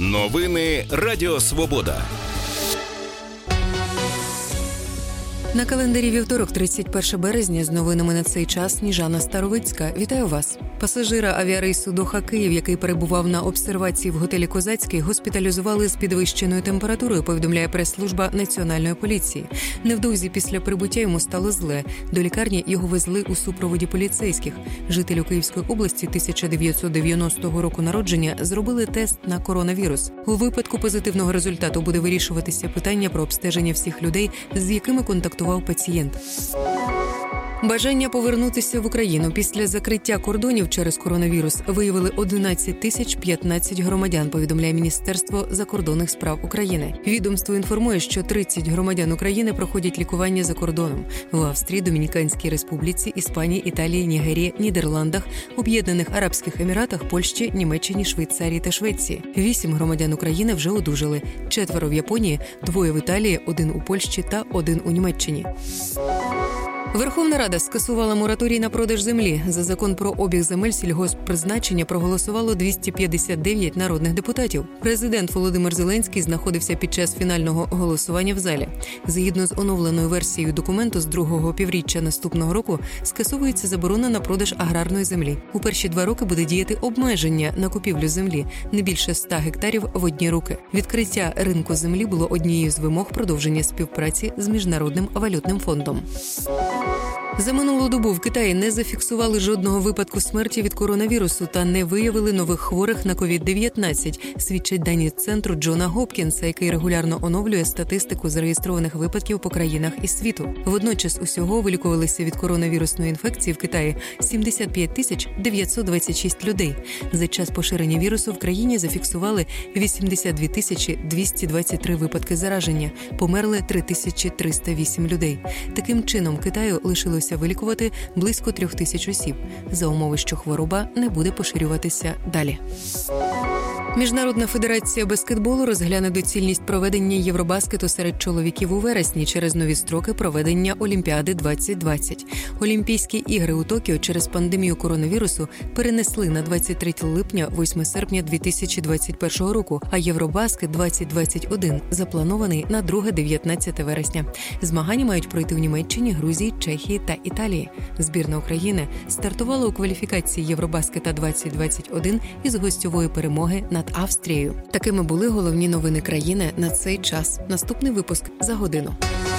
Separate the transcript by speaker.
Speaker 1: Новини Радіо Свобода.
Speaker 2: На календарі вівторок, 31 березня, з новинами на цей час Сніжана Старовицька. Вітаю вас. Пасажира авіарейсу Доха-Київ, який перебував на обсервації в готелі «Козацький», госпіталізували з підвищеною температурою, повідомляє прес-служба Національної поліції. Невдовзі після прибуття йому стало зле. До лікарні його везли у супроводі поліцейських. Жителю Київської області 1990 року народження зробили тест на коронавірус. У випадку позитивного результату буде вирішуватися питання про обстеження всіх людей, з якими контактував пацієнт. Бажання повернутися в Україну після закриття кордонів через коронавірус виявили 11 015 громадян, повідомляє Міністерство закордонних справ України. Відомство інформує, що 30 громадян України проходять лікування за кордоном в Австрії, Домініканській Республіці, Іспанії, Італії, Нігерії, Нідерландах, Об'єднаних Арабських Еміратах, Польщі, Німеччині, Швейцарії та Швеції. 8 громадян України вже одужали. 4 в Японії, 2 в Італії, 1 у Польщі та 1 у Німеччині. Верховна Рада скасувала мораторій на продаж землі. За закон про обіг земель сільгосппризначення проголосувало 259 народних депутатів. Президент Володимир Зеленський знаходився під час фінального голосування в залі. Згідно з оновленою версією документу, з другого півріччя наступного року скасовується заборона на продаж аграрної землі. У перші 2 роки буде діяти обмеження на купівлю землі – не більше 100 гектарів в одні руки. Відкриття ринку землі було однією з вимог продовження співпраці з Міжнародним валютним фондом. За минулу добу в Китаї не зафіксували жодного випадку смерті від коронавірусу та не виявили нових хворих на COVID-19, свідчать дані центру Джона Гопкінса, який регулярно оновлює статистику зареєстрованих випадків по країнах із світу. Водночас усього вилікувалися від коронавірусної інфекції в Китаї 75 926 людей. За час поширення вірусу в країні зафіксували 82 223 випадки зараження, померли 3308 людей. Таким чином, Китаю лишилося вилікувати близько 3000 осіб, за умови, що хвороба не буде поширюватися далі. Міжнародна федерація баскетболу розгляне доцільність проведення Євробаскету серед чоловіків у вересні через нові строки проведення Олімпіади 2020. Олімпійські ігри у Токіо через пандемію коронавірусу перенесли на 23 липня, 8 серпня 2021 року, а Євробаскет 2021 запланований на 2-19 вересня. Змагання мають пройти в Німеччині, Грузії, Чехії та Італії. Збірна України стартувала у кваліфікації Євробаскета 2021 із гостьової перемоги над Австрією. Такими були головні новини країни на цей час. Наступний випуск за годину.